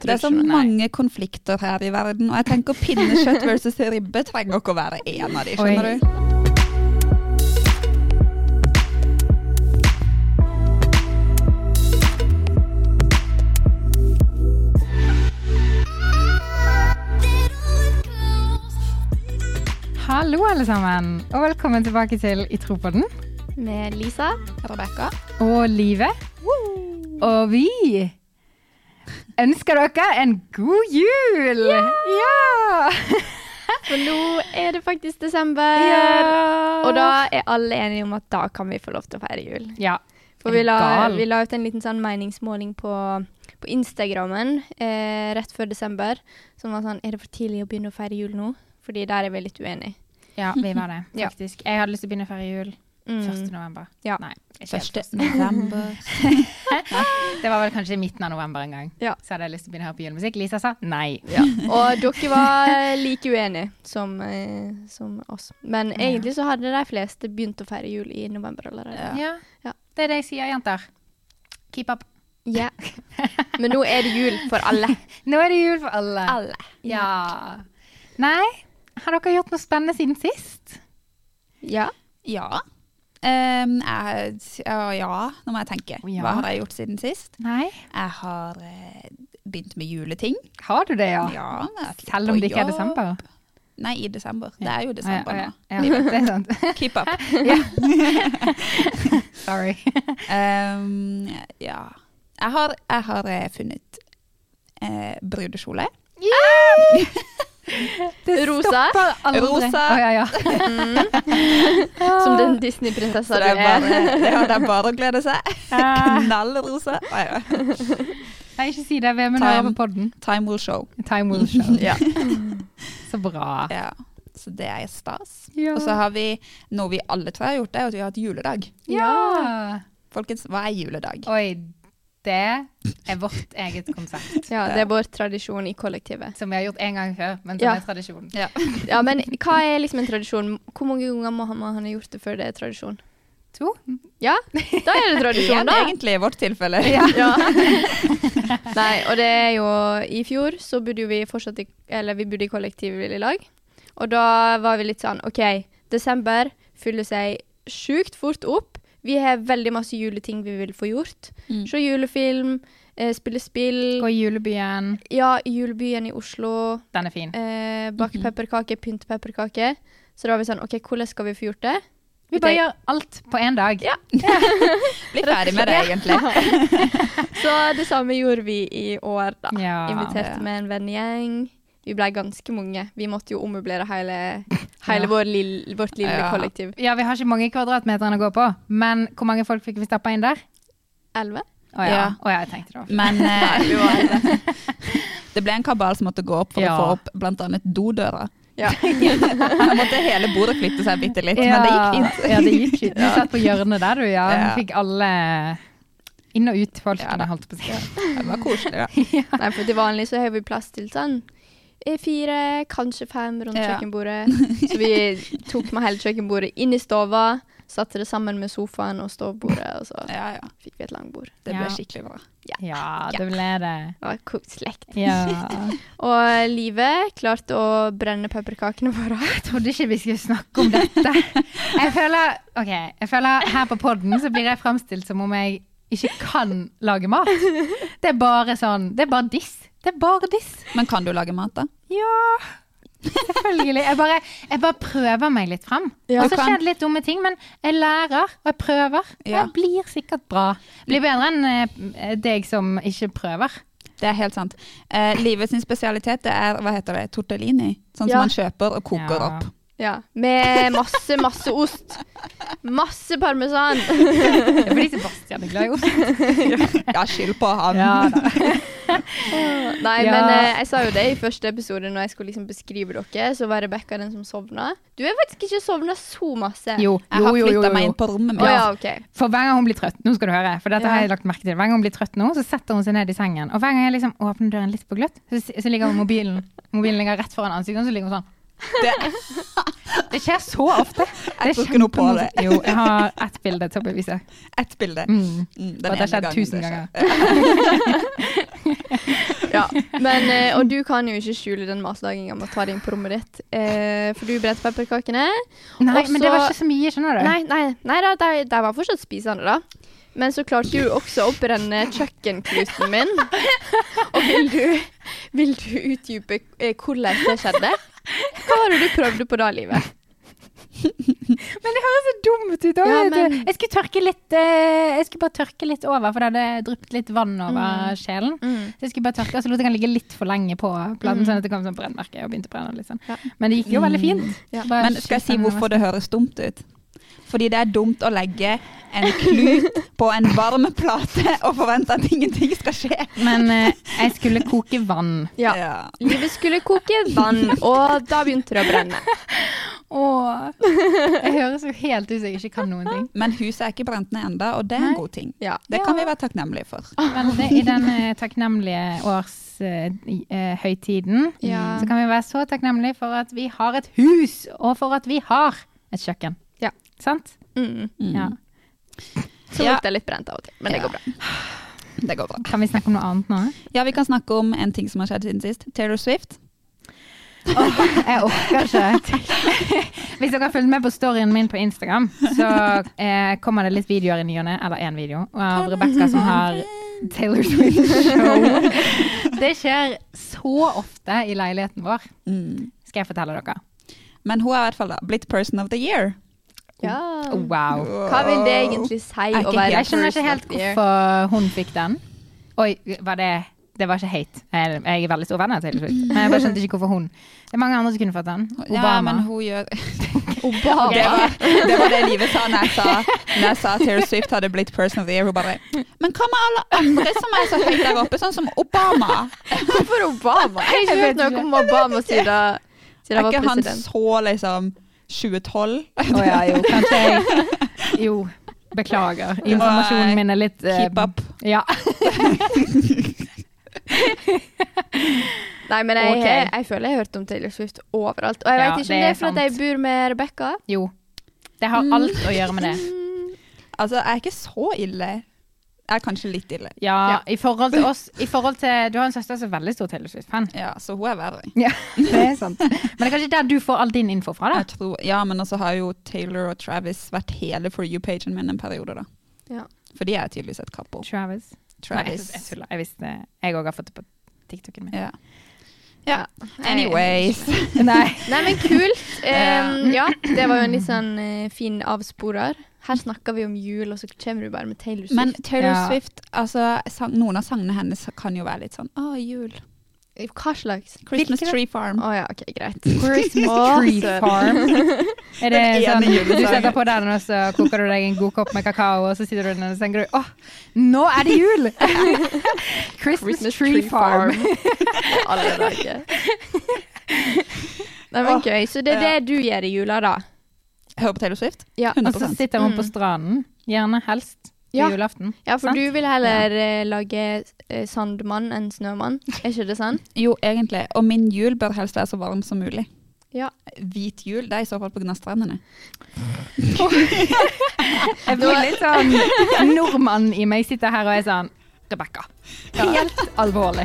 Det så mange konflikter her i verden, og jeg tenker pinnekjøtt versus ribbe trenger ikke å være en av de, skjønner du? Hallo alle sammen, og velkommen tilbake til I Tro-podden. Med Lisa, Rebecca og Live. Og vi ønsker dere en god jul! Ja! For nå det faktisk desember, og da alle enige om at da kan vi få lov til å feire jul. Ja, for vi la ut en liten sånn meningsmåling på Instagrammen rett før desember, som var sånn, det for tidlig å begynne å feire jul nå? Fordi der vi litt uenige. Ja, vi var det, faktisk. Jeg hadde lyst til å begynne å feire jul 1. november. Ja. Nei, 1. november. Det var vel kanskje midten av november en gang. Ja. Så hadde jeg lyst til å begynne å høre på julemusikk. Lisa sa nei. Ja. Og dere var like uenige som oss. Men egentlig så hadde de fleste begynt å feire jul I november allerede. Ja. Det det jeg sier, jenter. Keep up. Ja. Men nå det jul for alle. Nå det jul for alle. Alle. Ja. Nei, har dere gjort noe spennende siden sist? Ja. Ja. Ja, nå må jeg tenke. Ja. Hva har jeg gjort siden sist? Nei. Jeg har begynt med juleting. Har du det, ja? Ja, selv om det ikke desember? Nei, I desember. Det jo desember nå. Ja, det sant. Keep up. Sorry. Ja. Jeg har funnet brudekjole. Det rosa. Rosa. Ja. Som den Disney-prinsessa du Det er bare å glede seg. Knallrosa. Nei, ikke si det, hvem hører på podden? Time will show. Time will show. Ja. Så bra. Ja, så det stas. Ja. Og så har vi, noe vi alle tror har gjort, at vi har hatt juledag. Ja. Folkens, hva juledag? Oi, det vårt eget konsept. Ja, det vår tradisjon I kollektivet. Som vi har gjort en gang før, men som tradisjon. Ja, men hva liksom en tradisjon? Hvor mange ganger må han ha gjort det før det tradisjon? 2? Ja, da det tradisjon da. Egentlig I vårt tilfelle. Ja. Nei, og det jo, I fjor så bodde vi fortsatt vi bodde I kollektiv I lag. Og da var vi litt sånn, ok, desember fyller seg sjukt fort opp. Vi har veldig masse juleting vi vil få gjort. Så julefilm, spille spill. Gå I julebyen. Ja, julebyen I Oslo. Den fin. Bak pepperkake, pynt pepperkake. Så da var vi sånn, ok, hvordan skal vi få gjort det? Vi bare gjør alt på en dag. Ja. Bli ferdig med det egentlig. Så det samme gjorde vi I år da. Ja. Inviterte med en vennegjeng. Vi ble ganske mange. Vi måtte jo ommøblere hele vårt lille kollektiv. Ja, vi har ikke mange kvadratmeterne å gå på, men hvor mange folk fikk vi stappet inn der? 11. Åja, jeg tenkte det. Men det ble en kabal som måtte gå opp for å få opp blant annet dodøra. Ja. Da måtte hele bordet flytte seg bitte litt, men det gikk fint. Ja, det gikk fint. Du satt på hjørnet der, du, fikk alle inn og ut folk, det holdt på å si. Det var koselig, Nei, for til vanlig så har vi plass til sånn 4, kanskje 5 rundt kjøkkenbordet. Så vi tok med hele kjøkkenbordet inn I stova, satte det sammen med sofaen og stovbordet, og så fikk vi et langbord. Det ble skikkelig bra. Ja, det ble det. Det var koselig. Ja. Og Livet klarte å brenne pepperkakene våre. Jeg trodde ikke vi skulle snakke om dette. Jeg føler her på podden så blir jeg fremstilt som om jeg ikke kan lage mat. Det bare sånn, det bare diss. Det bare diss. Men kan du lage mat da? Ja, selvfølgelig. Jeg bare prøver meg litt frem. Og så skjer det litt dumme ting, men jeg lærer, og jeg prøver. Det blir sikkert bra. Det blir bedre enn deg som ikke prøver. Det helt sant. Livets spesialitet, det hva heter det? Tortellini. Sånn som man kjøper og koker opp. Ja, med masse ost. Masse parmesan. Det fordi Sebastian glad I ost. Ja, skyld på han. Ja, Nei, men jeg sa jo det I første episode når jeg skulle liksom beskrive dere, så var Rebecca den som sovnet. Du faktisk ikke sovnet så masse. Jo. Jeg har flyttet meg inn på rommet mitt. Okay. For hver gang hun blir trøtt, nå skal du høre, for dette har jeg lagt merke til. Hver gang hun blir trøtt nå, så setter hun seg ned I sengen. Og hver gang jeg liksom åpner døren litt på gløtt, så ligger hun mobilen ligger rett foran ansiktet, så ligger hun sånn. Det skjer så ofte. Jeg tror ikke noe på det. Jo, jeg har ett bilde til å bevise. Ett bilde. Det har skjedd 1000 ganger. Ja, men, og du kan jo ikke skjule den matlagingen med å ta det inn på rommet ditt. For du bredte pepperkakene. Nei, også, men det var ikke så mye, skjønner du? Nei da, de var fortsatt spisende da. Men så klarte du også å opprenne kjøkkenkluten min. Og vil du utdype hvordan det skjedde? Hva var det du prøvde på da, livet? Men det høres så dumt ut. Ja, jeg skulle bare tørke litt over, for det hadde dryppet litt vann over skjelen. Så jeg skulle bare tørke, og så lot jeg den ligge litt for lenge på platen, sånn at det kom sånn brennmerke og begynte å brenne litt sånn. Men det gikk jo veldig fint. Men skal jeg si hvorfor det høres dumt ut? Fordi det dumt å legge en klut på en varmeplate og forvente at ingenting skal skje. Men jeg skulle koke vann. Ja. Livet skulle koke vann, og da begynte det å brenne. Jeg høres jo helt ut som jeg ikke kan noen ting. Men huset er ikke brent ned enda, og det er en god ting. Ja. Det kan vi være takknemlige for. Men i den takknemlige årshøytiden, så kan vi være så takknemlige for at vi har et hus, og for at vi har et kjøkken. Ja. Sant? Ja. Så lukter det litt brent av og til, men det går bra. Det går bra. Kan vi snakke om noe annet nå? Ja, vi kan snakke om en ting som har skjedd siden sist. Taylor Swift. Jeg orker ikke. Hvis dere har fulgt med på storyen min på Instagram, så kommer det litt videoer i nyene, eller en video, av Rebecca som har Taylor Swift show. Det skjer så ofte i leiligheten vår. Skal jeg fortelle dere. Men hun har i hvert fall blitt Person of the Year. Ja. Wow. Hva vil det egentlig si å være Jeg skjønner ikke helt hvorfor hun fikk den. Oi, det var ikke hate. Jeg er veldig stor venn av Taylor Swift. Men jeg bare skjønte ikke hvorfor hun. Det er mange andre som kunne fått den. Obama. Ja, men hun gjør... Obama. Det var det livet sa når jeg sa Taylor Swift hadde blitt Person of the Year. Hun bare, men hva med alle andre som er så høyt der oppe, sånn som Obama? Hvorfor Obama? Jeg har ikke hørt noe om Obama siden han var president. Er ikke han så liksom 2012? Ja, jo, kanskje jeg... Jo, beklager. Informasjonen min er litt... Keep up. Ja. Nei, men jeg føler jeg har hørt om Taylor Swift overalt. Og jeg vet ikke om det er for at jeg bor med Rebecca. Jo, det har alt å gjøre med det. Altså, jeg er ikke så ille. Jeg er kanskje litt ille. Ja, i forhold til oss, du har en søster som er veldig stor Taylor Swift-fan. Ja, så hun er verre. Ja, det er sant. Men det er kanskje der du får all din info fra da? Jeg tror, ja, men også har jo Taylor og Travis vært hele For You-pagen min en periode da. Ja. For de er tydeligvis et couple. Travis. Nei, jeg visste, jeg også har fått det på TikToken min. Ja. Anyways. Nei, men kult. Ja, det var jo en litt sånn fin avsporer. Her snakker vi om jul, og så kommer du bare med Taylor Swift. Men Taylor Swift, altså, noen av sangene hennes kan jo være litt sånn, jul. Hva slags? Christmas Tree Farm. Ja, ok, greit. Christmas Tree Farm. Er det sånn, du setter på den, og så koker du deg en god kopp med kakao, og så sitter du den, og så tenker du, nå er det jul! Christmas Tree Farm. Alle dager. Nei, men gøy. Så det er det du gjør i jula da? Hør på Taylor Swift? Ja. 100%. Og så sitter hun på stranden, gjerne helst på julaften. Ja, for du vil heller lage sandmann enn snømann, er ikke det sant? Jo, egentlig. Og min jul bør helst være så varm som mulig. Ja. Hvit jul, det er i så fall på grunn av strendene. Jeg blir litt sånn nordmann i meg sitter her og er sånn Rebecca. Helt alvorlig.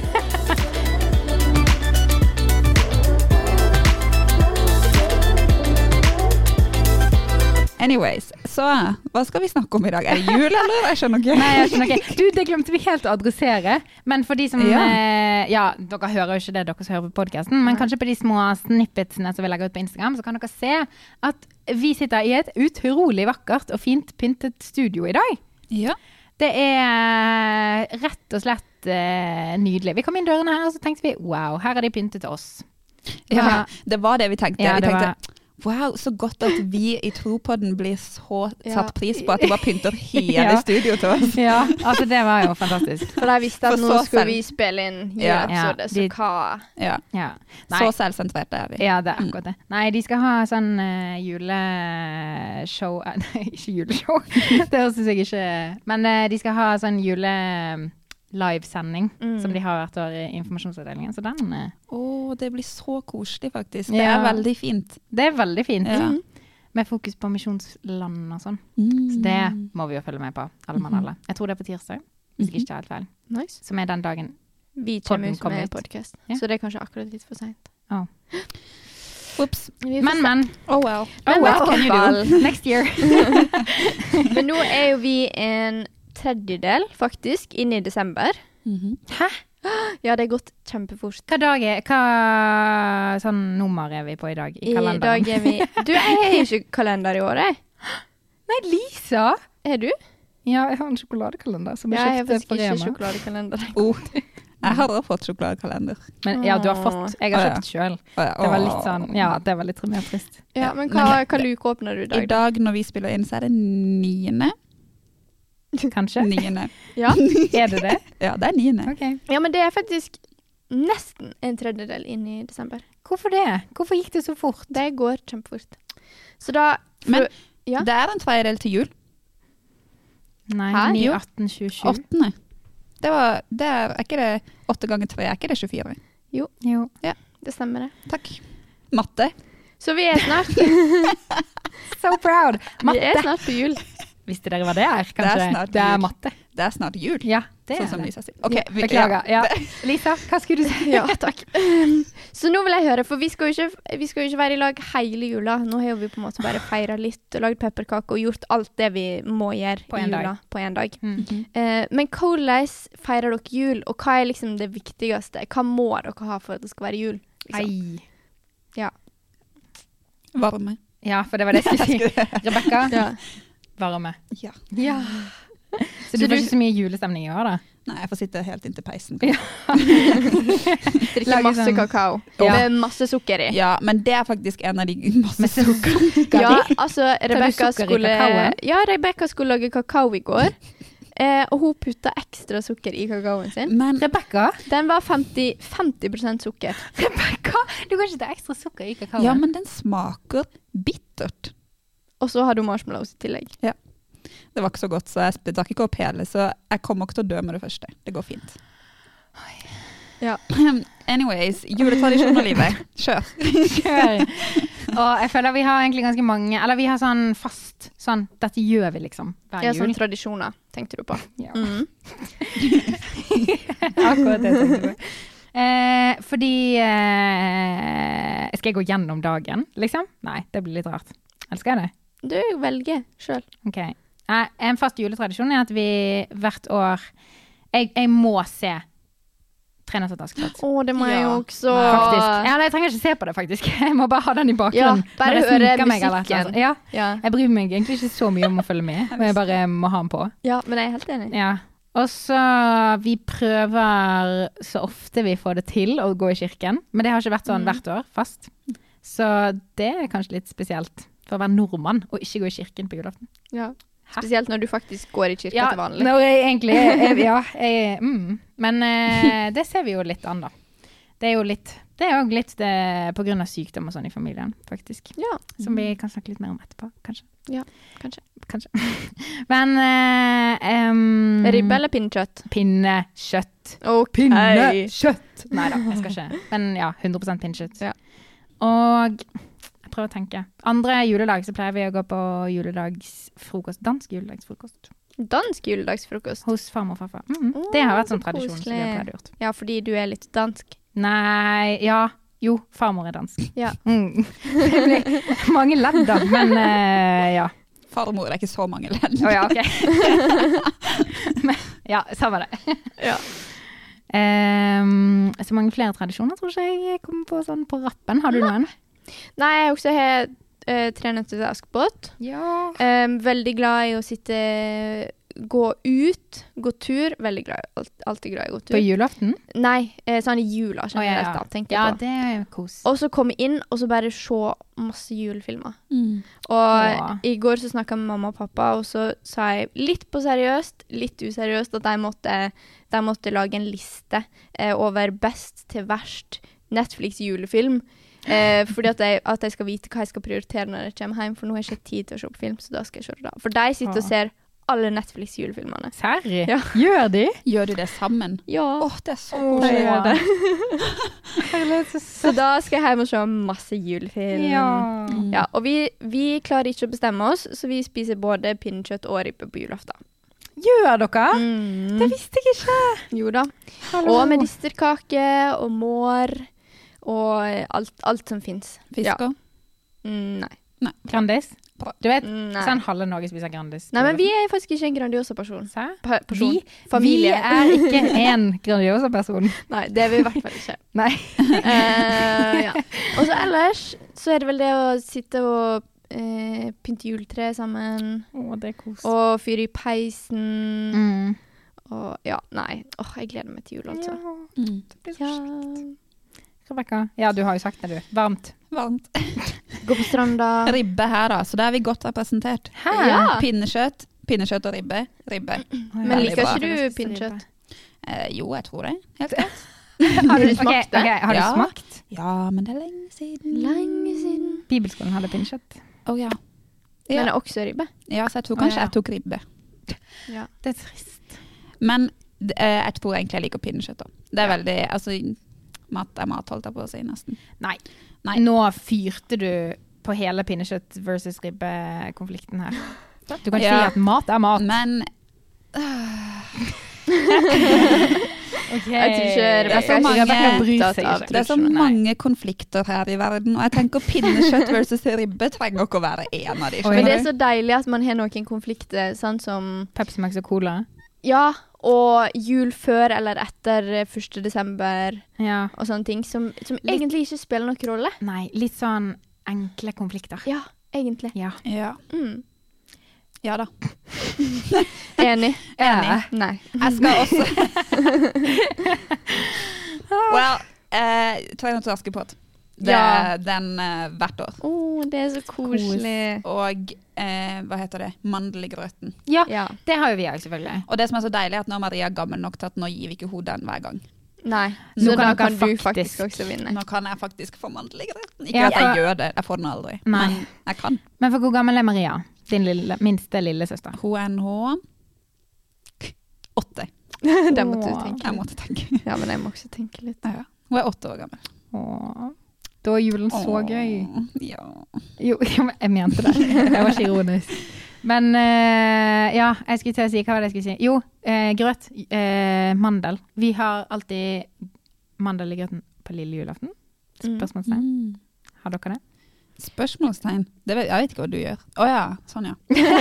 Anyways, så hva skal vi snakke om i dag? Er det jul, eller? Jeg skjønner ikke. Nei, jeg skjønner ikke. Du, det glemte vi helt å adressere. Men for de som, dere hører jo ikke det, dere som hører på podcasten, men kanskje på de små snippetsene som vi legger ut på Instagram, så kan dere se at vi sitter i et utrolig vakkert og fint pyntet studio i dag. Ja. Det er rett og slett nydelig. Vi kom inn dørene her, og så tenkte vi, wow, her er de pyntet til oss. Ja, det var det vi tenkte. Ja, vi tenkte, wow, så godt at vi i Tropodden blir så satt pris på at de bare pynter hele studio til oss. Ja, altså det var jo fantastisk. For jeg visste at nå skulle vi spille inn juleepisode, så hva? Ja. Så selvsentrert er vi. Ja, det er akkurat det. Nei, de skal ha sånn juleshow, nei, ikke juleshow, det høres jeg ikke, men de skal ha sånn livesending som de har hvert år i informasjonsavdelingen. Så den... det blir så koselig faktisk. Det veldig fint. Det veldig fint. Ja. Med fokus på misjonsland og sånn. Så det må vi jo følge med på, alle mann alle. Jeg tror det på tirsdag, hvis jeg ikke tar helt feil. Nice. Som den dagen vi kommer ut med podcast. Ja. Så det er kanskje akkurat litt for sent. Ups. Men. Oh well. What can you do? Next year. Men nå er jo vi en tredjedel, faktisk, inne i desember. Hæ? Ja, det er gått kjempefort. Hva sånn nummer er vi på i dag i kalenderen? I dag er vi... Du, jeg har ikke kalender i år, jeg. Nei, Lisa! Er du? Ja, jeg har en sjokoladekalender som jeg kjøpte på Rema. Jeg har faktisk ikke sjokoladekalender. Jeg har også fått sjokoladekalender. Men ja, du har fått. Jeg har kjøpt selv. Det var litt sånn, det var litt mer trist. Ja, men hva luke åpner du i dag? I dag når vi spiller inn, så er det 9. Kanskje? 9. Ja. Er det det? Ja, det er 9. Okay. Ja, men det er faktisk nesten en tredjedel inn i desember. Hvorfor det? Hvorfor gikk det så fort? Det går kjempefort. Så da... Men det er en tredjedel til jul. Nei, 9, 18, 27. 8. Det er ikke det 8 ganger 3, er ikke det 24? Jo. Ja. Det stemmer det. Takk. Matte. Så vi er snart... So proud. Matte. Vi er snart på jul. Visste dere hva det er? Kanskje? Det er matte. Det er snart jul. Ja, det sånn som Lisa sier. Ok, beklager. Ja. Lisa, hva skulle du si? Ja, takk. Så nå vil jeg høre, for vi skal jo ikke være i lag hele jula. Nå har vi på en måte bare feiret litt og lagd pepperkake og gjort alt det vi må gjøre i jula på en dag. Men hvordan feirer dere jul, og hva er liksom det viktigste? Hva må dere ha for at det skal være jul? Liksom? Ja. Varme. Ja, for det var det jeg skulle si. Rebecca? Ja. Varme. Ja. Så du får ikke så mye julestemning i år, da? Nei, jeg får sitte helt inntil peisen. Ja. Drikke masse kakao. Med masse sukker i. Ja, men det er faktisk en av de masse sukker. Ja, altså, Rebecca skulle lage kakao i går. Og hun puttet ekstra sukker i kakaoen sin. Men Rebecca? Den var 50% sukker. Rebecca, du kan ikke ta ekstra sukker i kakaoen. Ja, men den smaker bittert. Og så har du marshmallows i tillegg. Ja. Det var ikke så godt, så jeg drakk ikke opp hele, så jeg kommer ikke til å dø med det første. Det går fint. Ja. Anyways, juletradisjonerlivet. Kjør. Og jeg føler vi har egentlig ganske mange, eller vi har sånn fast, sånn, dette gjør vi liksom hver jul. Ja, sånn tradisjoner, tenkte du på. Ja. Akkurat det tenkte du på. Fordi, skal jeg gå gjennom dagen, liksom? Nei, det blir litt rart. Eller skal jeg det? Du velger selv. Ok. En fast juletradisjon er at vi hvert år, jeg må se 3 nøtter til Askepott. Det må jeg jo også. Faktisk. Ja, jeg trenger ikke se på det faktisk. Jeg må bare ha den i bakgrunnen. Ja, bare høre musikken. Ja. Jeg bryr meg egentlig ikke så mye om å følge med, men jeg bare må ha den på. Ja, men jeg er helt enig. Ja. Og så vi prøver så ofte vi får det til å gå i kirken, men det har ikke vært sånn hvert år fast. Så det er kanskje litt spesielt. For å være nordmann og ikke gå i kirken på julaften. Ja, spesielt når du faktisk går i kirken til vanlig. Ja, når jeg egentlig Men det ser vi jo litt an da. Det er jo litt det på grunn av sykdom og sånn i familien, faktisk. Ja. Som vi kan snakke litt mer om etterpå, kanskje. Ja, kanskje. Men ribbe eller pinnekjøtt? Pinnekjøtt. Okay. Pinnekjøtt! Neida, jeg skal ikke. Men ja, 100% pinnekjøtt. Ja. Og jeg prøver å tenke. Andre juledag så pleier vi å gå på juledagsfrokost. Dansk juledagsfrokost. Dansk juledagsfrokost? Hos farmor og farfar. Det har vært sånn tradisjon som vi har pleid å gjort. Ja, fordi du er litt dansk. Nei, ja. Jo, farmor er dansk. Ja. Det blir mange ledd da, men ja. Farmor er ikke så mange ledd. Ja, ok. Men, ja, samme det. Ja. Så mange flere tradisjoner tror ikke jeg kommer på sånn på rappen. Har du noen? Nei, jeg også har 3 nøtter til Askepott. Ja. Veldig glad i å gå ut, gå tur. Veldig glad, alltid glad i å gå tur. På julaften? Nei, sånn i jula generelt da, tenker jeg på. Ja, det er kos. Og så komme inn, og så bare se masse julefilmer. Og i går så snakket jeg med mamma og pappa, og så sa jeg litt på seriøst, litt useriøst, at de måtte lage en liste over best til verst Netflix julefilm. Fordi at jeg skal vite hva jeg skal prioritere når jeg kommer hjem, for nå har jeg ikke tid til å se på film, så da skal jeg se det da. For de sitter og ser alle Netflix-julefilmene. Serr? Ja. Gjør de? Gjør de det sammen? Ja. Det er så Jeg koselig. gjør det. Herlighet, Så da skal jeg hjem og se masse julefilm. Ja, og vi klarer ikke å bestemme oss, så vi spiser både pinnekjøtt og ribbe på julaften. Gjør dere? Det Det visste jeg ikke. Jo da. Hallo. Og medisterkake og mår og alt som finnes. Fisker? Nei. Grandis? Du vet, Nei. sånn halve Norge spiser Grandis. Nei, men vi er faktisk ikke en Grandiosa-person. Serr? Person. Vi Familie. er ikke en Grandiosa-person. Nei, det er vi i hvert fall ikke. Nei. Ja. Og så ellers så er det vel det å sitte og pynte juletre sammen. Det er kos. Og fyre i peisen. Mm. Og ja, nei. Jeg gleder meg til jul, altså. Det blir så Ja. Rebecca? Ja, du har jo sagt det, du. Varmt. Varmt. Gå på stranda. Ribbe her da, så der er vi godt representert. Hæ? Ja. Pinnekjøtt og ribbe. Men liker bra. ikke du pinnekjøtt? Jo, jeg tror det. Helt greit. Har du smakt det? Ok, har du Ja. smakt? Ja, men det er lenge siden. Lenge siden. Bibelskolen hadde pinnekjøtt. Ja. Men også ribbe. Ja, så jeg tror kanskje ja. jeg tok ribbe. Ja. Det er trist. Men jeg tror egentlig jeg liker pinnekjøtt da. Det er veldig, altså, mat er mat, holdt jeg på å si nesten. Nei. Nei. Nå fyrte du på hele pinnekjøtt versus ribbe-konflikten her. Du kan ikke Ja. si at mat er mat. Men Okay. Jeg tror ikke Det er så mange- Rebecca bryr opptatt seg av ikke. det er så tradisjoner. mange konflikter her i verden, og jeg tenker pinnekjøtt versus ribbe trenger ikke å være en av de. Oi. Men det er så deilig at man har noen konflikter, sånn som Pepsi Max og Cola. ja, og jul før eller etter 1. desember Ja. og sånne ting, som egentlig ikke spiller noen rolle. Nei, litt sånn enkle konflikter. Ja, egentlig. Ja. Ja. Mm. Ja da. Enig. Enig. Nei. Jeg skal også Well, 300 Askepott. Det Ja. er den hvert år. Det er så koselig. Og hva heter det? Mandel i grøten. Ja, Ja. det har jo vi også selvfølgelig. Og det som er så deilig er at når Maria er gammel nok til at nå gir vi ikke hun den hver gang. Nei. Nå Så kan da dere kan du faktisk- faktisk også vinne. Nå kan jeg faktisk få mandel i grøten. Ikke Ja, at jeg for- gjør det, jeg får den aldri. Nei. Men jeg kan. Men for hvor gammel er Maria? Din minste lillesøster. Hun er nå 8. Det måtte du Åh. tenke. Jeg måtte tenke. Ja, men jeg må også tenke litt. Ja. Hun er 8 år gammel. Åh. Da er julen så gøy. Ja. Jo, jeg mente det. Jeg var ikke ironisk. Men ja, jeg skulle til å si, hva var det jeg skulle si? Jo, grøt, mandel. Vi har alltid mandel i grøten på lille julaften. Spørsmålstegn. Har dere det? Spørsmålstegn? Jeg vet ikke hva du gjør. Ja, sånn ja.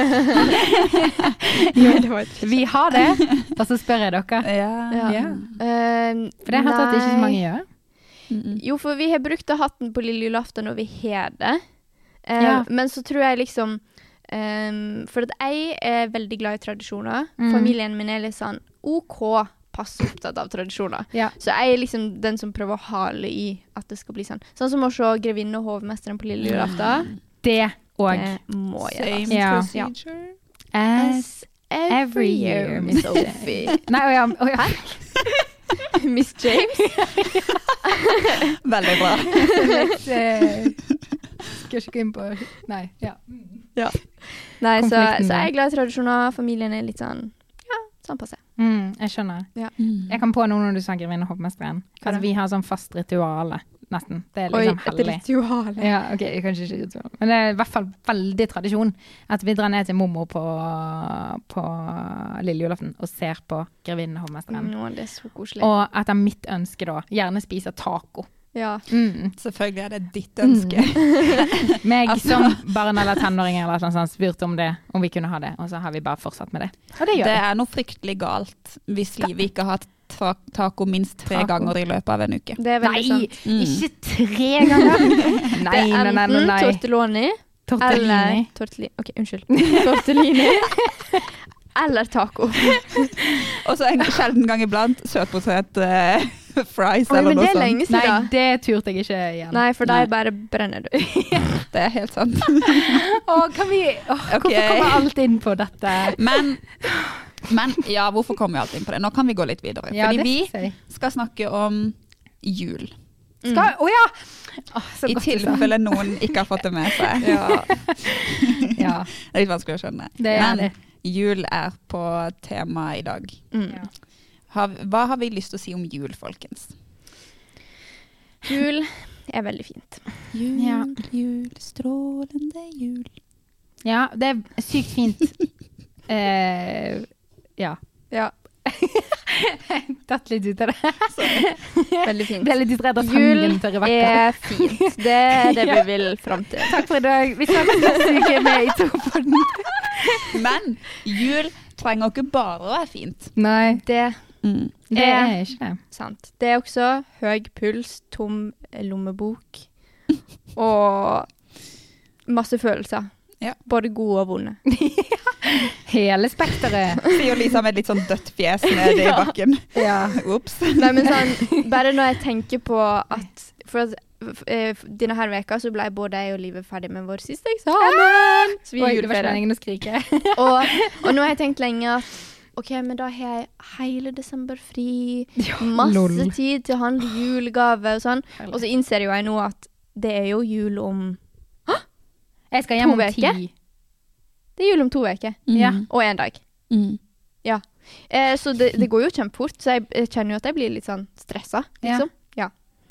Jo, det var et Vi har det, og så spør jeg dere. Ja. Ja. For det har jeg hørt at det ikke så mange gjør. Jo, for vi har brukt hatten på lille julaften, og vi har det. Ja. Men så tror jeg liksom for at jeg er veldig glad i tradisjoner. Familien min er litt sånn OK, pass opptatt av tradisjoner. Ja. Så jeg er liksom den som prøver å hale i at det skal bli sånn. Sånn som å se Grevinne og hovmesteren på lille julaften. Det og Det må Same gjøres. Ja. procedure. as Every year, Miss Sophie. Nei, å ja. Miss James. Veldig bra. Skal ikke gå inn på Nei, ja. Nei, så Konflikten jeg der. er glad i tradisjoner. Familien er litt sånn, ja, sånn passe. Jeg skjønner. Ja. Jeg kom på noe når du sa Grevinne og hovmesteren. Hva da? Altså, vi har sånn fast rituale, nesten. Det er Oi, liksom et hellig. ritual. Ja, ok, kanskje ikke ritual. Men det er i hvert fall veldig tradisjon at vi drar ned til mormor på lille julaften og ser på Grevinne og hovmesteren. Det er så koselig. Og etter mitt ønske da, gjerne spiser taco. Ja. Selvfølgelig er det ditt ønske. Meg som barn eller tenåring eller noe sånt spurte om det, om vi kunne ha det, og så har vi bare fortsatt med det. Og det gjør Det vi. er noe fryktelig galt hvis livet ikke har hatt taco minst 3 ganger i løpet av en uke. Det er veldig Nei, sant. ikke 3 ganger. Nei, Det er enten tortelloni Tortellini. eller tortellini. Ok, unnskyld. Tortellini eller taco. Og så en sjelden gang iblant søtpotet fries Oi, eller men noe det er sånt. lenge Nei, siden. det turte jeg ikke igjen. Nei, for Nei. deg bare brenner du. Det er helt sant. Hvorfor Ok. kommer alt inn på dette? Men ja, hvorfor kommer vi alltid inn på det? Nå kan vi gå litt videre. Ja, Fordi det vi synes jeg. skal snakke om jul. Å ja! Så I godt du sa. tilfelle noen ikke har fått det med seg. Ja. Det er litt vanskelig å skjønne. Det er Men det. Jul på tema i dag. Hva har vi lyst til å si om jul, folkens? Jul veldig fint. Jul, strålende jul. Ja, det sykt fint. Ja. Tatt litt ut av det. Veldig fint. Ble litt distrett av jul sangen fint. Det det vi vil frem til. Takk for i dag. Vi snakkes neste uke med i Topodden. Men jul trenger ikke bare å være fint. Nei. Det ikke det. Sant. Det også høy puls, tom lommebok og masse følelser. Ja. Både gode og vonde. Hele spekteret. Sier Lisa med et litt sånn dødt fjes nede i bakken. Ups. Nei, men sånn, bare når jeg tenker på at denne her veka så ble både jeg og Live ferdig med vår siste eksamen. Så vi det var ikke meningen å skrike. og nå har jeg tenkt lenge at ok, men da har jeg hele desember fri, masse tid til å handle julegave og sånn. Og så innser jo jeg nå at det jo jul om jeg skal hjem om 10. Det jul om 2 veker. Og 1 dag. Ja. Så det går jo kjempefort, så jeg kjenner jo at jeg blir litt sånn stresset, liksom. Ja.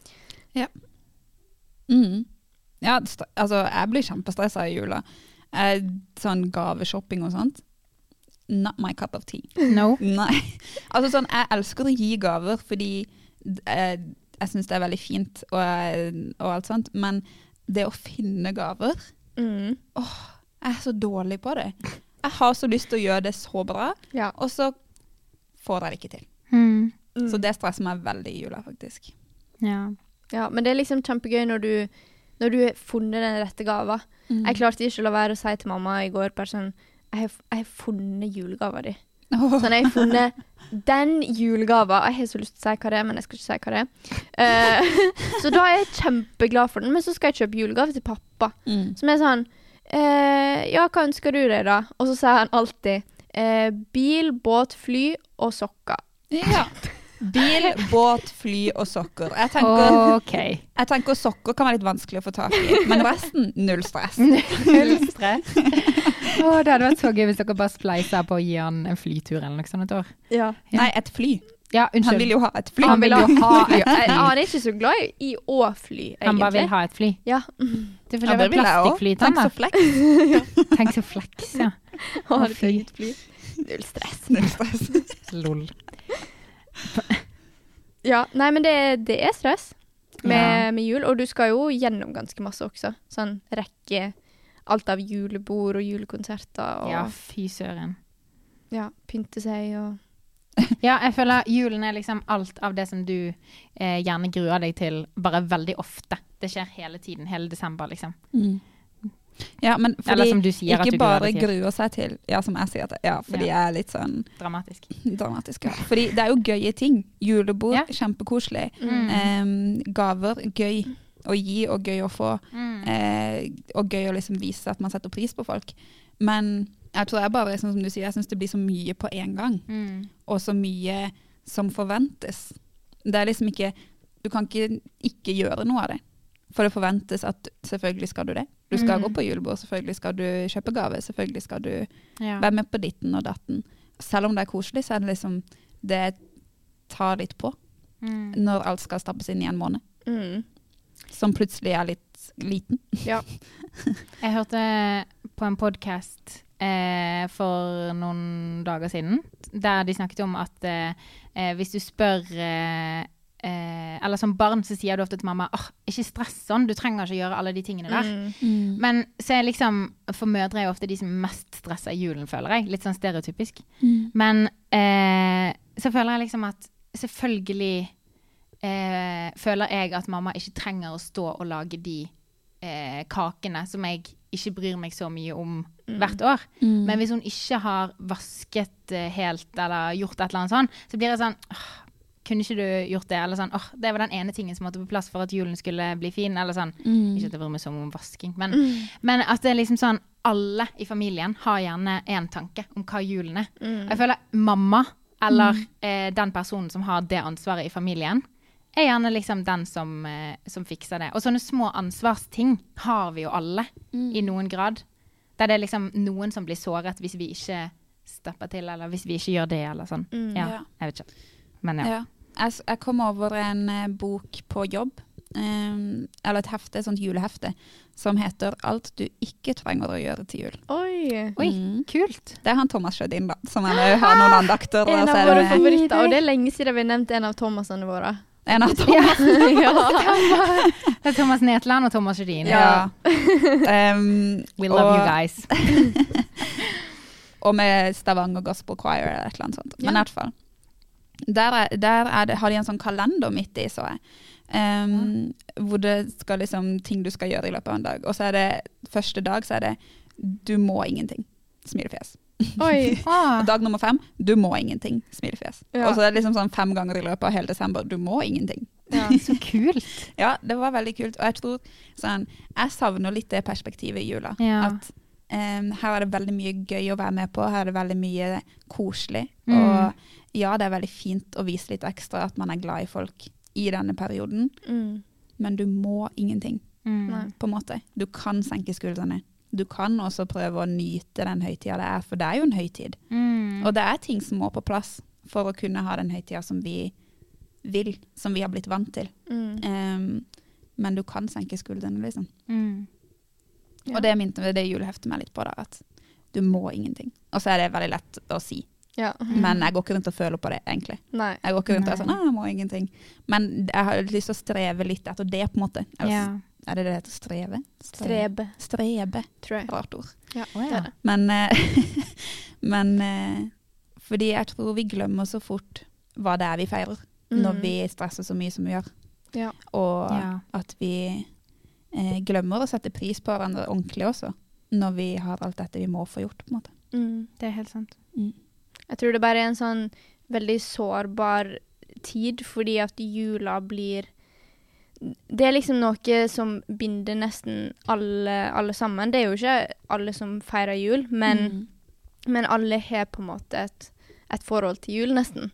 Altså, jeg blir kjempestresset i jula. Sånn gaveshopping og sånt. Not my cup of tea. No. Nei. Altså sånn, jeg elsker å gi gaver, fordi jeg synes det veldig fint og alt sånt, men det å finne gaver, jeg så dårlig på det. Jeg har så lyst til å gjøre det så bra, og så får jeg det ikke til. Så det stresser meg veldig i jula, faktisk. Ja, men det liksom kjempegøy når du har funnet den rette gava. Jeg klarte ikke å la være å si til mamma i går, bare sånn, jeg har funnet julegava di. Sånn, jeg har funnet den julegava. Jeg har så lyst til å si hva det men jeg skal ikke si hva det så da jeg kjempeglad for den, men så skal jeg kjøpe julegave til pappa. Som sånn, ja, hva ønsker du deg da? Og så sier han alltid, bil, båt, fly og sokker. Ja. Bil, båt, fly og sokker. Jeg tenker sokker kan være litt vanskelig å få tak i, men resten, null stress. Null stress. Det hadde vært så gøy hvis dere bare spleiser på å gi han en flytur eller noe sånt et år. Ja. Nei, et fly. Ja, han vil jo ha et fly. Han vil jo ha et fly. Han ikke så glad i å fly, egentlig. Han bare vil ha et fly. Ja. Det vil være plastikkfly. Tenk så fleks. Tenk så fleks, ja. Å fly. Null stress. Null stress. Lol. Ja, nei, men det stress med jul, og du skal jo gjennom ganske masse også. Sånn rekke alt av julebord og julekonserter. Og, ja, fy søren. Ja, pynte seg og... Ja, jeg føler julen liksom alt av det som du gjerne gruer deg til, bare veldig ofte. Det skjer hele tiden, hele desember liksom. Ja, men fordi som du sier, ikke bare gruer seg til, ja, som jeg sier, fordi jeg litt sånn... Dramatisk, ja. Fordi det jo gøye ting. Julebord, kjempekoselig. Gaver, gøy å gi og gøy å få. Og gøy å liksom vise at man setter pris på folk. Men jeg tror bare, som du sier, jeg synes det blir så mye på en gang. Og så mye som forventes. Det liksom ikke... Du kan ikke gjøre noe av det. For det forventes at selvfølgelig skal du det. Du skal gå på julebord, selvfølgelig skal du kjøpe gave, selvfølgelig skal du være med på ditten og datten. Selv om det koselig, så det liksom, det tar litt på når alt skal stappes inn i en måned. Som plutselig litt liten. Ja. Jeg hørte på en podcast for noen dager siden, der de snakket om at hvis du spør... eller som barn så sier du ofte til mamma ikke stress sånn, du trenger ikke gjøre alle de tingene der men så liksom for mødre jo ofte de som mest stresser i julen, føler jeg, litt sånn stereotypisk men så føler jeg liksom at selvfølgelig føler jeg at mamma ikke trenger å stå og lage de kakene som jeg ikke bryr meg så mye om hvert år, men hvis hun ikke har vasket helt eller gjort et eller annet sånn, så blir det sånn kunne ikke du gjort det? Eller sånn, det var den ene tingen som måtte på plass for at julen skulle bli fin, eller sånn. Ikke at det var med sånn om vasking, men at det liksom sånn, alle i familien har gjerne en tanke om hva julen Jeg føler mamma, eller den personen som har det ansvaret i familien, gjerne liksom den som fikser det. Og sånne små ansvarsting har vi jo alle, i noen grad. Der det liksom noen som blir såret hvis vi ikke stepper til, eller hvis vi ikke gjør det, eller sånn. Jeg vet ikke. Men Jeg kom over en bok på jobb, eller et hefte, et sånt julehefte, som heter Alt du ikke trenger å gjøre til jul. Oi, kult. Det han Thomas Sjødin da, som har noen andakter. En av våre favoritter, og det lenge siden vi nevnte en av Thomasene våre. En av Thomas. Det Thomas Netland og Thomas Sjødin. We love you guys. Og med Stavanger Gospel Choir eller et eller annet sånt. Men i hvert fall. Der har de en sånn kalender midt i, så jeg. Hvor det skal liksom ting du skal gjøre i løpet av en dag. Og så det første dag, så det du må ingenting. Smilefjes. Dag nummer 5, du må ingenting. Smilefjes. Og så det liksom sånn 5 ganger i løpet av hele desember, du må ingenting. Så kult. Ja, det var veldig kult. Og jeg tror sånn, jeg savner litt det perspektivet i jula. At her det veldig mye gøy å være med på, her det veldig mye koselig. Og ja, det veldig fint å vise litt ekstra at man glad i folk i denne perioden. Men du må ingenting, på en måte. Du kan senke skuldrene. Du kan også prøve å nyte den høytiden det for det jo en høytid. Og det ting som må på plass for å kunne ha den høytiden som vi vil, som vi har blitt vant til. Men du kan senke skuldrene, liksom. Og det minte det juleheftet meg litt på da, at du må ingenting. Og så det veldig lett å si. Men jeg går ikke rundt og føler på det, egentlig. Jeg går ikke rundt og sånn, jeg må ingenting. Men jeg har lyst til å streve litt etter det, på en måte. Det det heter? Streve? Strebe, tror jeg. Rart ord. Men fordi jeg tror vi glemmer så fort hva det vi feirer, når vi stresser så mye som vi gjør. Og at vi glemmer å sette pris på hverandre ordentlig også, når vi har alt dette vi må få gjort, på en måte. Det helt sant. Jeg tror det bare en sånn veldig sårbar tid, fordi at jula blir det liksom noe som binder nesten alle sammen. Det jo ikke alle som feirer jul, men alle har på en måte et forhold til jul nesten.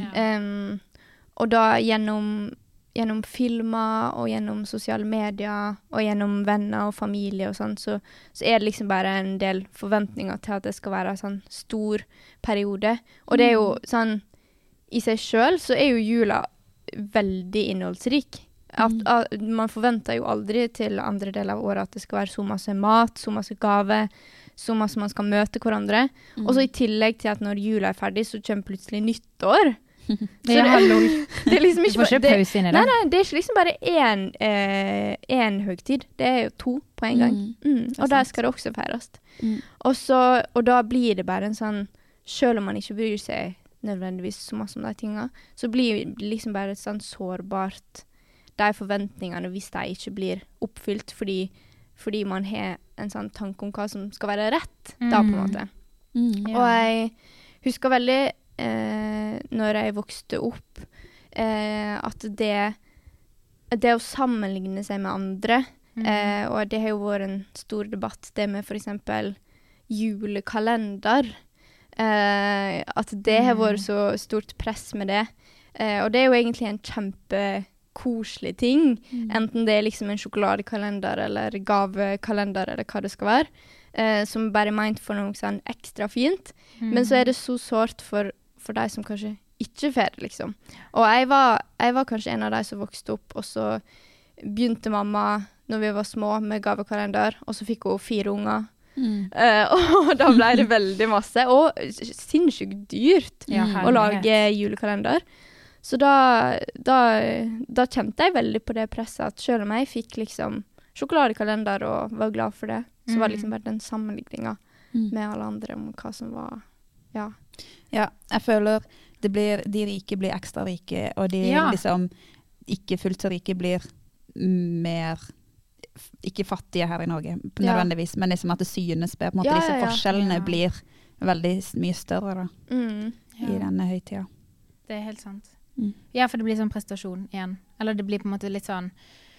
Og da gjennom filmer og gjennom sosiale medier og gjennom venner og familie og sånn, så det liksom bare en del forventninger til at det skal være en sånn stor periode. Og det jo sånn, i seg selv så jo jula veldig innholdsrik. At man forventer jo aldri til andre deler av året at det skal være så masse mat, så masse gave, så masse man skal møte hverandre. Og så i tillegg til at når jula ferdig, så kommer plutselig nyttår. Det liksom ikke du får ikke pause inn i det. Nei, det ikke liksom bare en høgtid. Det jo 2 på en gang. Og der skal det også feires. Og da blir det bare en sånn, selv om man ikke bryr seg nødvendigvis så masse om de tingene, så blir det liksom bare et sånn sårbart de forventningene hvis de ikke blir oppfylt, fordi man har en sånn tanke om hva som skal være rett, da på en måte. Og jeg husker veldig når jeg vokste opp, at det å sammenligne seg med andre, og det har jo vært en stor debatt, det med for eksempel julekalender, at det har vært så stort press med det. Og det jo egentlig en kjempekoselig ting, enten det liksom en sjokoladekalender eller gavekalender eller hva det skal være, som bare ment for noe sånn ekstra fint. Men så det så sårt for de som kanskje ikke får det, liksom. Og jeg var kanskje en av de som vokste opp, og så begynte mamma, når vi var små, med gavekalender, og så fikk hun 4 unger. Og da ble det veldig masse, og sinnssykt dyrt å lage julekalender. Så da kjente jeg veldig på det presset, at selv om jeg fikk liksom sjokoladekalender og var glad for det, så var det liksom bare den sammenligningen med alle andre om hva som var, Ja, jeg føler de rike blir ekstra rike, og de liksom ikke fullt så rike blir mer, ikke fattige her i Norge, nødvendigvis, men liksom at det synes på en måte disse forskjellene blir veldig mye større da, i denne høytiden. Det helt sant. Ja, for det blir sånn prestasjon igjen. Eller det blir på en måte litt sånn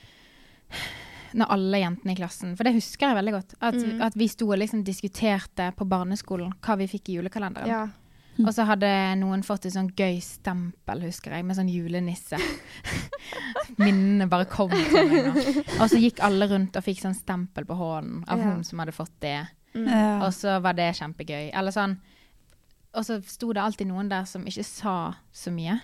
når alle jentene i klassen, for det husker jeg veldig godt, at vi stod og liksom diskuterte på barneskolen hva vi fikk i julekalenderen. Og så hadde noen fått et sånn gøy stempel, husker jeg, med sånn julenisse. Minnene bare kom til meg nå. Og så gikk alle rundt og fikk sånn stempel på hånden av hun som hadde fått det. Og så var det kjempegøy. Eller sånn, og så sto det alltid noen der som ikke sa så mye.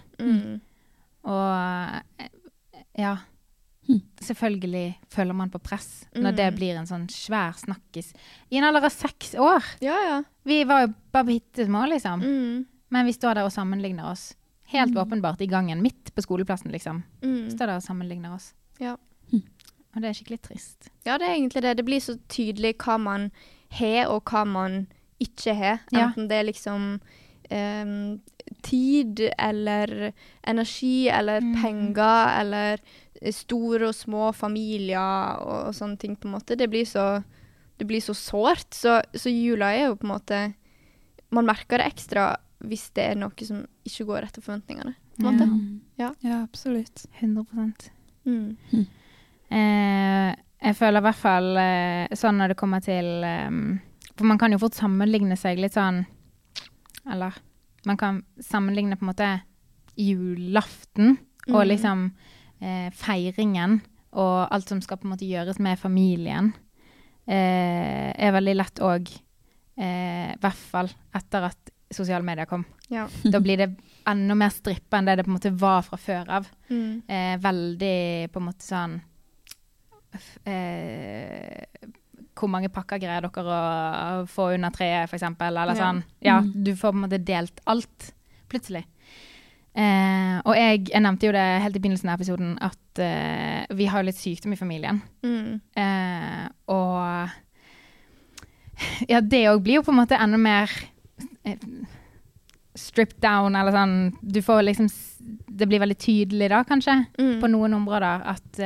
Og ja, selvfølgelig føler man på press når det blir en sånn svær snakkis. I en alder av 6 år. Ja. Vi var jo bare bittesmå, liksom. Men vi står der og sammenligner oss. Helt åpenbart i gangen, midt på skoleplassen, liksom. Står der og sammenligner oss. Ja. Og det er skikkelig trist. Ja, det er egentlig det. Det blir så tydelig hva man har, og hva man ikke har. Enten det er liksom tid, eller energi, eller penger, eller store og små familier, og sånne ting på en måte. Det blir så sårt. Så jula er jo på en måte, man merker det ekstra hvis det er noe som ikke går etter forventningene. På en måte. Ja, absolutt. 100%. Jeg føler i hvert fall sånn når det kommer til for man kan jo fort sammenligne seg litt sånn, eller man kan sammenligne på en måte julaften og liksom feiringen og alt som skal på en måte gjøres med familien er veldig lett også i hvert fall etter at sosiale medier kom. Ja. Da blir det enda mer strippet enn det på en måte var fra før av. Veldig på en måte sånn hvor mange pakker greier dere å få under treet, for eksempel, eller sånn. Ja, du får på en måte delt alt, plutselig. Og jeg nevnte jo det helt i begynnelsen av episoden, at vi har jo litt sykdom i familien. Og ja, det også blir jo på en måte enda mer stripped down, eller sånn, du får liksom, det blir veldig tydelig da, kanskje, på noen områder, at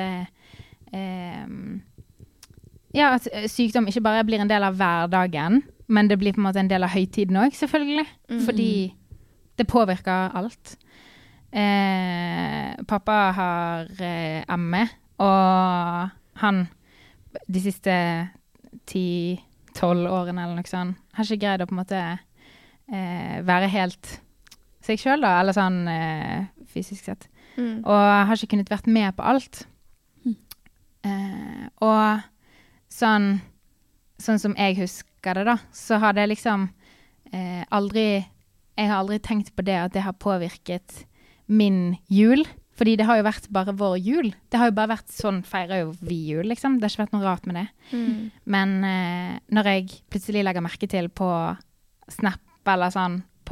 ja, at sykdom ikke bare blir en del av hverdagen, men det blir på en måte en del av høytiden også, selvfølgelig. Fordi det påvirker alt. Pappa har ME, og han de siste 10-12 årene eller noe sånt, har ikke greid å på en måte være helt seg selv da, eller sånn fysisk sett. Og har ikke kunnet vært med på alt. Og sånn som jeg husker det da, så har det liksom jeg har aldri tenkt på det at det har påvirket min jul, fordi det har jo vært bare vår jul. Det har jo bare vært sånn, feirer jo vi jul liksom, det har ikke vært noe rart med det. Men når jeg plutselig legger merke til på Snap eller sånn, på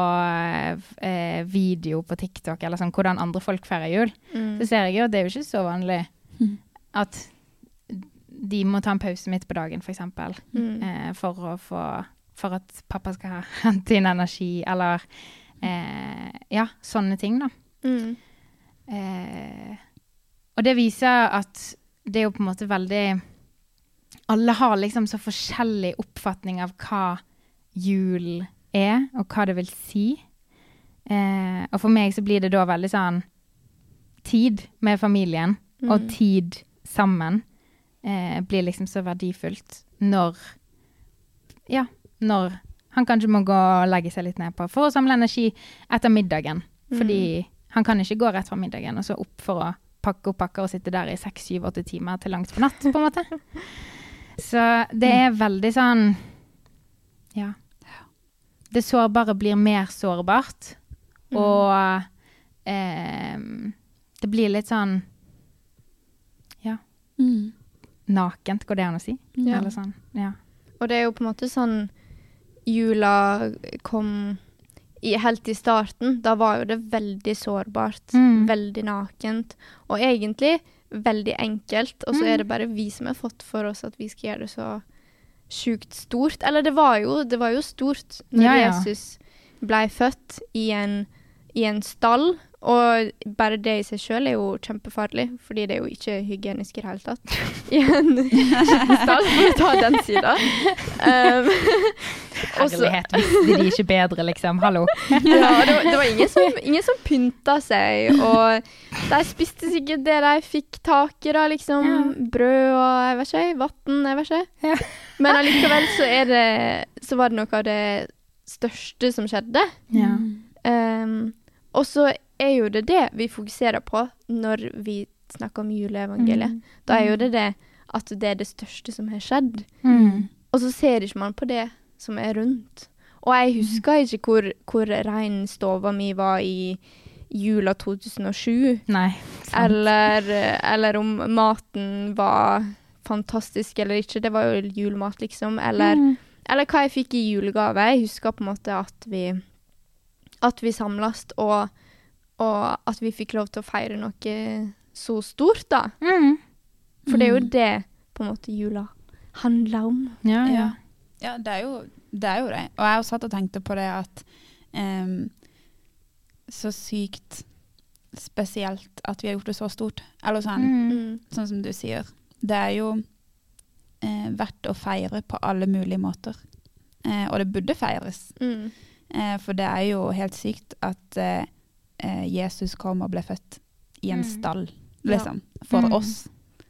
video på TikTok, eller sånn, hvordan andre folk feirer jul, så ser jeg jo at det er jo ikke så vanlig at de må ta en pause midt på dagen, for eksempel, for at pappa skal hente inn energi, eller ja, sånne ting da. Og det viser at det er jo på en måte veldig, alle har liksom så forskjellig oppfatning av hva jul er, og hva det vil si. Og for meg så blir det da veldig sånn tid med familien, og tid sammen blir liksom så verdifullt når han kanskje må gå og legge seg litt ned på for å samle energi etter middagen. Fordi han kan ikke gå rett fra middagen og så opp for å pakke opp pakker og sitte der i 6, 7, 8 timer til langt på natt, på en måte. Så det er veldig sånn, ja. Det sårbare blir mer sårbart, og det blir litt sånn, ja, nakent, går det an å si? Ja. Eller sånn, ja. Og det er jo på en måte sånn, jula kom helt i starten, da var jo det veldig sårbart, veldig nakent, og egentlig veldig enkelt, og så er det bare vi som har fått for oss at vi skal gjøre det så sjukt stort. Eller det var jo stort når Jesus ble født i en stall, og bare det i seg selv er jo kjempefarlig, fordi det er jo ikke hygienisk i det hele tatt. I en stall, for å ta den siden. Herlighet, visste de ikke bedre, liksom. Hallo. Ja, det var ingen som pynta seg, og de spiste sikkert det de fikk tak i, da, liksom. Brød og, jeg vet ikke, vatten, jeg vet ikke. Ja. Men allikevel så var det noe av det største som skjedde. Ja. Og så er jo det vi fokuserer på når vi snakker om juleevangeliet. Da er jo det at det er det største som har skjedd. Og så ser ikke man på det som er rundt. Og jeg husker ikke hvor ren stova mi var i jula 2007. Nei, sant. Eller om maten var fantastisk eller ikke. Det var jo julemat, liksom. Eller hva jeg fikk i julegave. Jeg husker på en måte at vi samles, og at vi fikk lov til å feire noe så stort, da. For det er jo det, på en måte, jula handler om. Ja, det er jo det. Og jeg har satt og tenkte på det at så sykt spesielt at vi har gjort det så stort. Eller sånn som du sier. Det er jo verdt å feire på alle mulige måter. Og det burde feires. For det er jo helt sykt at Jesus kom og ble født i en stall, liksom, for oss.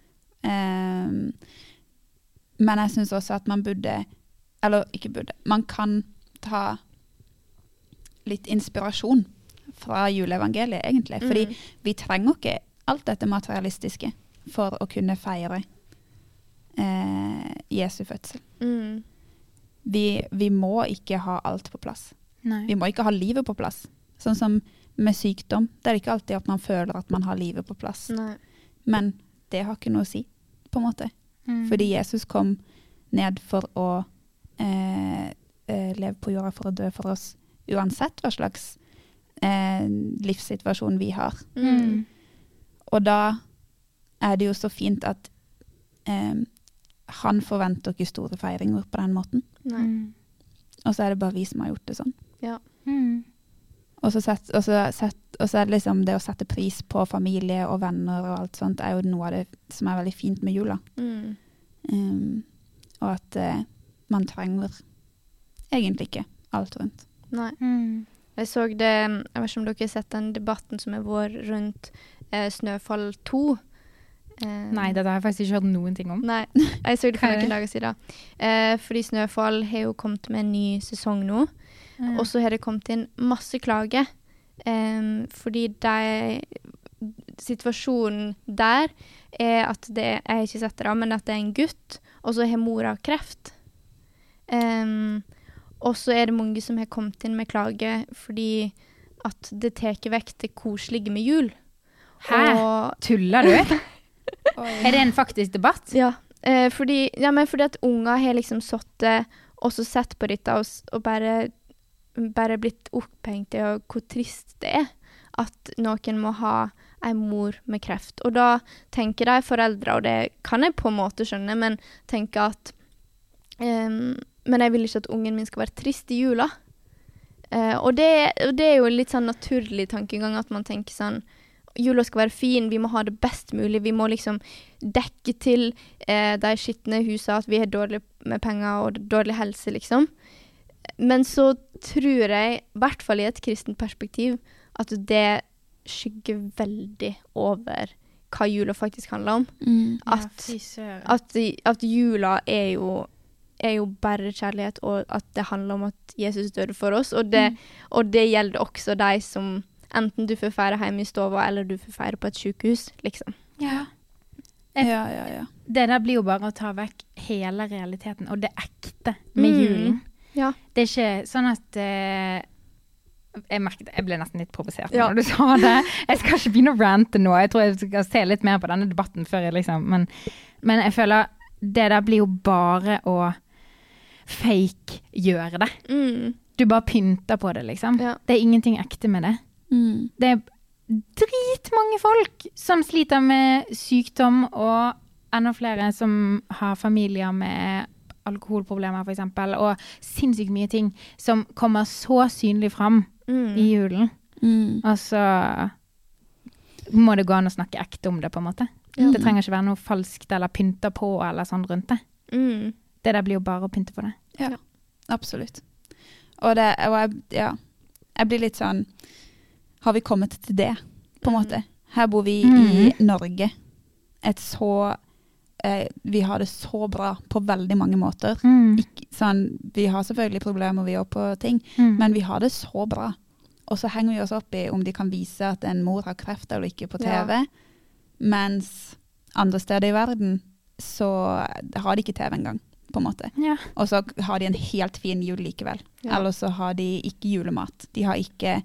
Men jeg synes også at man burde, eller ikke burde, man kan ta litt inspirasjon fra juleevangeliet, egentlig. Fordi vi trenger ikke alt dette materialistiske for å kunne feire Jesu fødsel. Vi må ikke ha alt på plass. Nei. Vi må ikke ha livet på plass. Sånn som med sykdom. Det er ikke alltid at man føler at man har livet på plass. Nei. Men det har ikke noe å si, på en måte. Fordi Jesus kom ned for å leve på jorda for å dø for oss, uansett hva slags livssituasjon vi har. Og da er det jo så fint at han forventer ikke store feiringer på den måten. Og så er det bare vi som har gjort det sånn. Ja. Og så er det liksom det å sette pris på familie og venner og alt sånt, er jo noe av det som er veldig fint med jula. Og at man trenger egentlig ikke alt rundt. Nei. Jeg så det, jeg vet ikke om dere har sett den debatten som er vår rundt Snøfall 2. Nei, det har jeg faktisk ikke hørt noen ting om. Nei, jeg så det for noen dager siden. Fordi Snøfall har jo kommet med en ny sesong nå, og så har det kommet inn masse klage. Fordi situasjonen der er at jeg har ikke sett det da, men at det er en gutt, og så har mora kreft. Og så er det mange som har kommet inn med klage fordi at det teker vekk det koselige med jul. Hæ? Tuller du? Er det en faktisk debatt? Ja, fordi at unger har liksom sittet og så sett på dette og bare blitt opphengt i hvor trist det er at noen må ha en mor med kreft. Og da tenker de foreldre, og det kan jeg på en måte skjønne, men tenker at men jeg vil ikke at ungen min skal være trist i jula. Og det er jo litt sånn naturlig tankegang at man tenker sånn, jula skal være fin, vi må ha det best mulig, vi må liksom dekke til de skittende husene, at vi har dårlig med penger og dårlig helse, liksom. Men så tror jeg, i hvert fall i et kristent perspektiv, at det skygger veldig over hva jula faktisk handler om. At jula er jo bare kjærlighet, og at det handler om at Jesus døde for oss, og det gjelder også de som enten du får feire hjemme i stova, eller du får feire på et sykehus, liksom. Ja. Ja. Det der blir jo bare å ta vekk hele realiteten, og det ekte med julen. Ja. Det er ikke sånn at jeg merket, jeg ble nesten litt provosert når du sa det. Jeg skal ikke begynne å rante nå. Jeg tror jeg skal se litt mer på denne debatten før jeg liksom, men jeg føler det der blir jo bare å fake gjøre det. Du bare pynter på det, liksom. Ja. Det er ingenting ekte med det. Det er dritmange folk som sliter med sykdom, og enda flere som har familier med alkoholproblemer, for eksempel, og sinnssykt mye ting som kommer så synlig fram i julen. Og så må det gå an å snakke ekte om det, på en måte. Det trenger ikke være noe falskt eller pynter på eller sånn rundt det. Det der blir jo bare å pynte på det. Ja, absolutt. Og jeg blir litt sånn, har vi kommet til det, på en måte? Her bor vi i Norge. Vi har det så bra på veldig mange måter. Vi har selvfølgelig problemer vi gjør på ting, men vi har det så bra. Og så henger vi oss opp i om de kan vise at en mor har kreft eller ikke på TV, mens andre steder i verden så har de ikke TV engang, på en måte. Ja. Og så har de en helt fin jul likevel. Ja. Eller så har de ikke julemat. De har ikke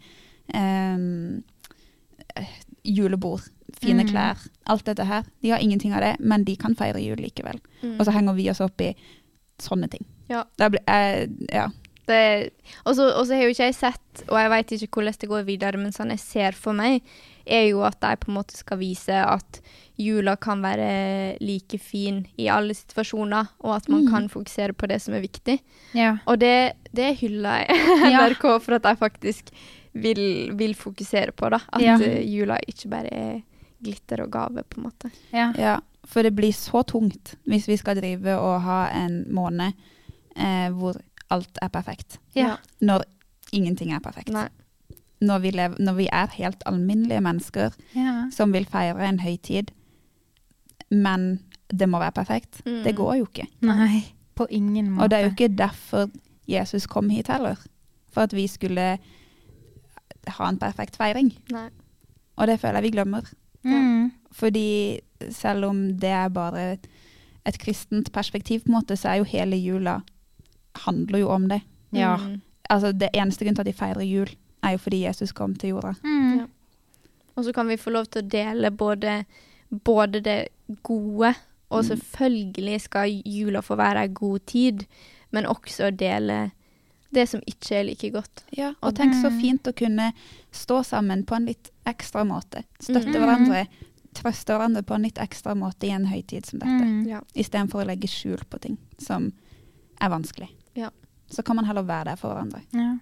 julebord, fine klær, alt dette her. De har ingenting av det, men de kan feire jul likevel. Og så henger vi oss opp i sånne ting. Ja. Det blir, ja. Og så har jo ikke jeg sett, og jeg vet ikke hvordan det går videre, men sånn jeg ser for meg, er jo at de på en måte skal vise at jula kan være like fin i alle situasjoner, og at man kan fokusere på det som er viktig. Ja. Og det hyller jeg NRK for at de faktisk vil fokusere på, da. At jula ikke bare er glitter og gave, på en måte. Ja, for det blir så tungt hvis vi skal drive og ha en måned hvor alt er perfekt. Ja. Når ingenting er perfekt. Nei. Når vi er helt alminnelige mennesker som vil feire en høytid, men det må være perfekt. Det går jo ikke. Nei, på ingen måte. Og det er jo ikke derfor Jesus kom hit heller. For at vi skulle ha en perfekt feiring. Nei. Og det føler jeg vi glemmer. Fordi selv om det er bare et kristent perspektiv på en måte, så er jo hele jula handler jo om det. Ja. Altså det eneste grunn til at de feirer jul er jo fordi Jesus kom til jorda. Ja. Og så kan vi få lov til å dele både det gode, og selvfølgelig skal jula få være en god tid, men også dele det som ikke er like godt. Ja, og tenk så fint å kunne stå sammen på en litt ekstra måte. Støtte hverandre, trøste hverandre på en litt ekstra måte i en høytid som dette. Ja. I stedet for å legge skjul på ting som er vanskelig. Ja. Så kan man heller være der for hverandre. Ja.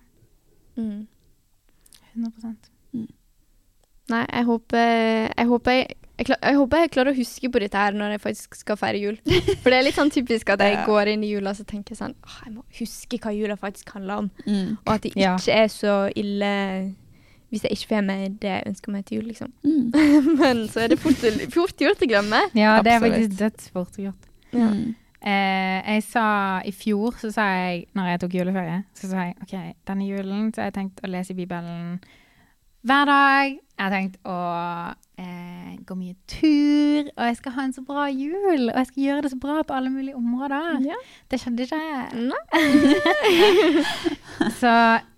100%. Nei, jeg håper jeg klarer å huske på dette her når jeg faktisk skal feire jul. For det er litt sånn typisk at jeg går inn i jula og så tenker jeg sånn, jeg må huske hva jula faktisk handler om. Og at det ikke er så ille hvis jeg ikke får med det jeg ønsker meg til jul, liksom. Men så er det fort gjort å glemme. Ja, det er faktisk dødsfort gjort. Ja. Jeg sa i fjor, så sa jeg, når jeg tok juleferie, så sa jeg, ok, denne julen så har jeg tenkt å lese i Bibelen hver dag. Jeg har tenkt å gå mye tur, og jeg skal ha en så bra jul, og jeg skal gjøre det så bra på alle mulige områder. Ja. Det skjedde ikke. Så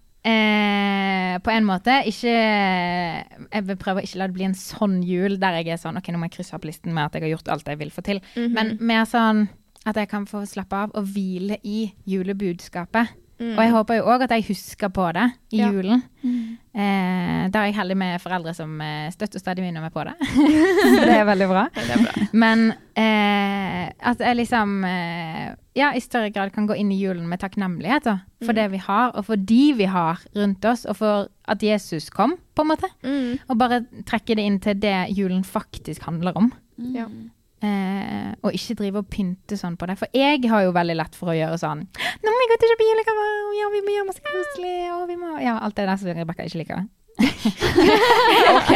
på en måte ikke, jeg vil prøve å ikke la det bli en sånn jul der jeg er sånn, ok, nå må jeg krysse opp listen med at jeg har gjort alt jeg vil få til, men mer sånn at jeg kan få slappe av og hvile i julebudskapet. Og jeg håper jo også at jeg husker på det i julen. Da er jeg heldig med foreldre som støtter og stadig minner meg på det. Det er veldig bra. Det er bra. Men at jeg liksom i større grad kan gå inn i julen med takknemlighet for det vi har, og for de vi har rundt oss, og for at Jesus kom, på en måte. Og bare trekke det inn til det julen faktisk handler om. Ja. Og ikke drive og pynte sånn på det. For jeg har jo veldig lett for å gjøre sånn, nå må vi gå til å kjøpe julegaver, ja, vi må gjøre masse koselig, og vi må, ja, alt det der som Rebecca ikke liker. Ok.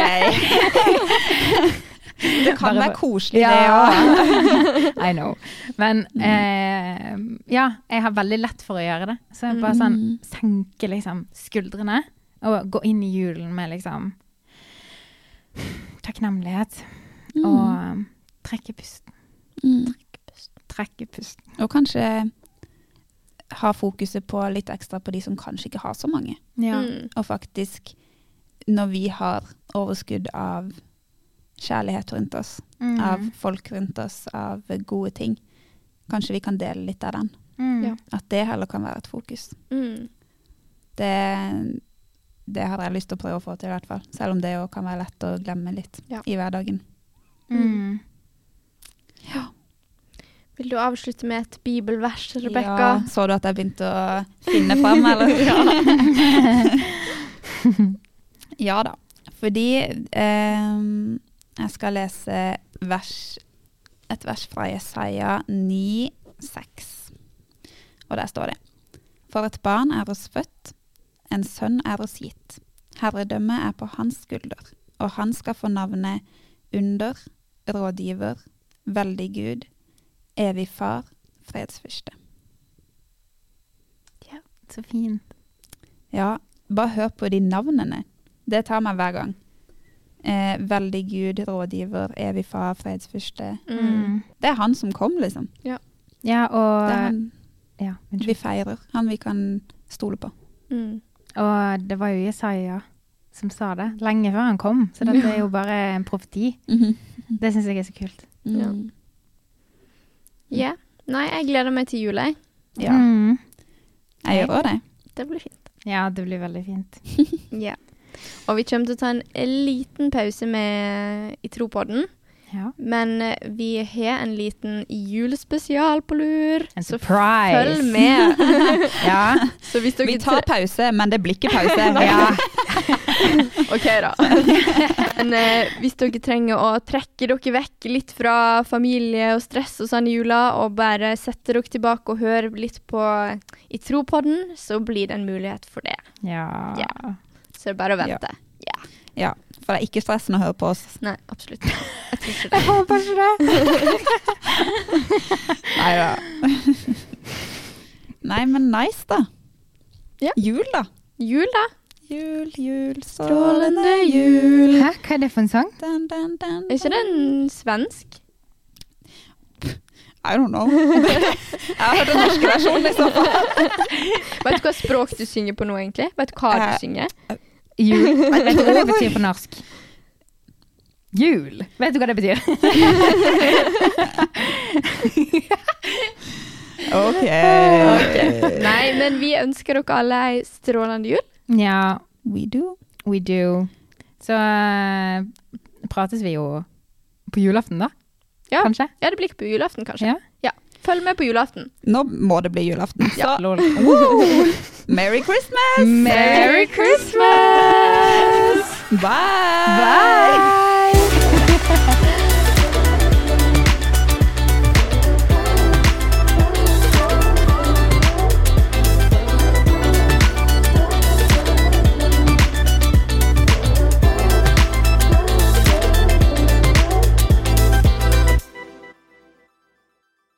Det kan være koselig det også. I know. Men jeg har veldig lett for å gjøre det. Så jeg bare sånn senke liksom skuldrene og gå inn i julen med liksom takknemlighet og trekke pusten. Trekke pusten. Og kanskje ha fokuset på litt ekstra på de som kanskje ikke har så mange. Ja. Og faktisk, når vi har overskudd av kjærlighet rundt oss, av folk rundt oss, av gode ting, kanskje vi kan dele litt av den. Ja. At det heller kan være et fokus. Det har jeg lyst til å prøve å få til i hvert fall. Selv om det jo kan være lett å glemme litt i hverdagen. Ja. Vil du avslutte med et bibelvers, Rebecca? Ja, så du at jeg begynte å finne frem, eller? Ja da. Fordi jeg skal lese et vers fra Jesaja 9,6. Og der står det: For et barn er oss født, en sønn er oss gitt. Herredømme er på hans skulder, og han skal få navnet Under, Rådgiver, Veldig Gud, Evig Far, Fredsfyrste. Ja, så fint. Ja, bare hør på de navnene. Det tar meg hver gang. Veldig Gud, Rådgiver, Evig Far, Fredsfyrste. Det er han som kom, liksom. Ja. Ja, og vi feirer. Han vi kan stole på. Og det var jo Jesaja som sa det, lenge før han kom. Så dette er jo bare en profeti. Det synes jeg er så kult. Ja. Nei, jeg gleder meg til jul, jeg. Ja. Jeg gjør det. Det blir fint. Ja, det blir veldig fint. Ja. Og vi kommer til å ta en liten pause i Tropodden. Ja. Men vi har en liten julespesial på lur. En surprise. Så følg med. Ja. Så hvis vi tar pause, men det blir ikke pause. Ja. Ok da. Men hvis dere trenger å trekke dere vekk litt fra familie og stress og sånn i jula, og bare sette dere tilbake og høre litt på i Tropodden, så blir det en mulighet for det. Ja. Så det er bare å vente. Ja. For det er ikke stressende å høre på oss. Nei, absolutt. Jeg håper ikke det. Neida. Nei, men nice da. Ja. Jul da. Jul, strålende jul. Hæ? Hva er det for en sang? Er ikke det en svensk? I don't know. Jeg har hørt den norske versjonen i så fall. Vet du hva språk du synger på nå egentlig? Vet du hva du synger? Jul. Vet du hva det betyr på norsk? Jul. Vet du hva det betyr? Ok. Nei, men vi ønsker dere alle en strålende jul. Ja. We do. Så prates vi jo på julaften da? Ja. Kanskje? Ja, det blir ikke på julaften kanskje. Ja. Følg med på julaften. Nå må det bli julaften. Ja. Merry Christmas! Merry Christmas! Bye!